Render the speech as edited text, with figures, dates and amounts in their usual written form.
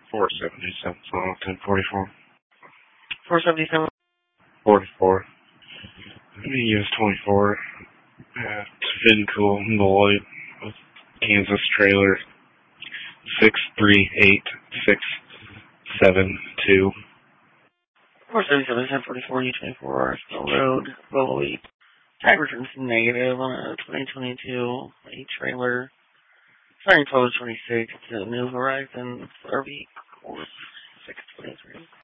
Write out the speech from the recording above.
477, 1044. 477. 44. US 24 at Vincool, Beloit, with Kansas trailer 638672. 477, 1044, U24, Still Road, Beloit. Tag returns negative on a 2022 trailer. Starting 1226 to New Horizons RV course 623.